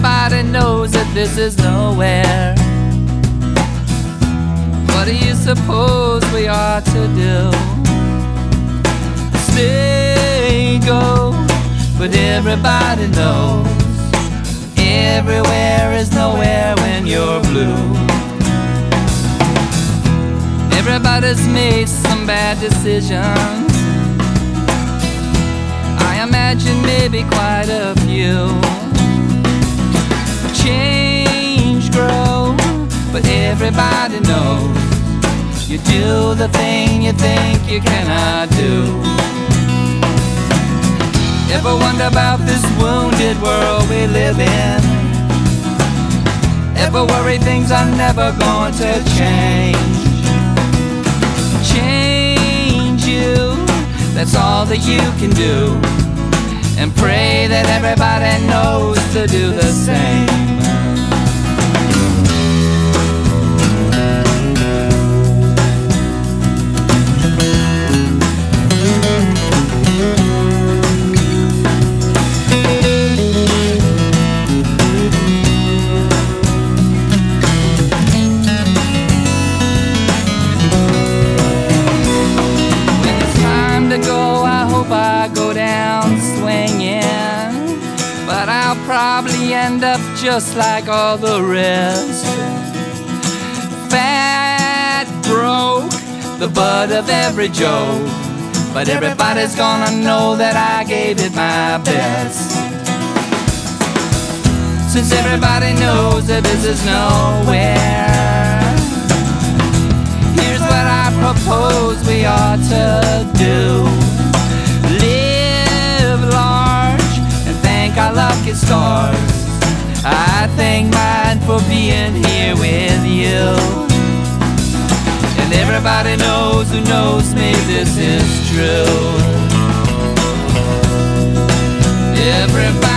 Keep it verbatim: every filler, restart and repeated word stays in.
Everybody knows that this is nowhere. What do you suppose we ought to do? Stay, go, but everybody knows everywhere is nowhere when you're blue. Everybody's made some bad decisions. I imagine maybe quite a few. Change, grow, but everybody knows you do the thing you think you cannot do. Ever wonder about this wounded world we live in? Ever worry things are never going to change? Change you, that's all that you can do. And pray that everybody knows to do the same. When it's time to go, I hope I go down swinging, but I'll probably end up just like all the rest. Fat, broke, the butt of every joke, but everybody's gonna know that I gave it my best. Since everybody knows that this is nowhere, here's what I propose we ought to do. Live large and thank our lucky stars. I thank mine for being here with you. And everybody knows who knows me this is true. Everybody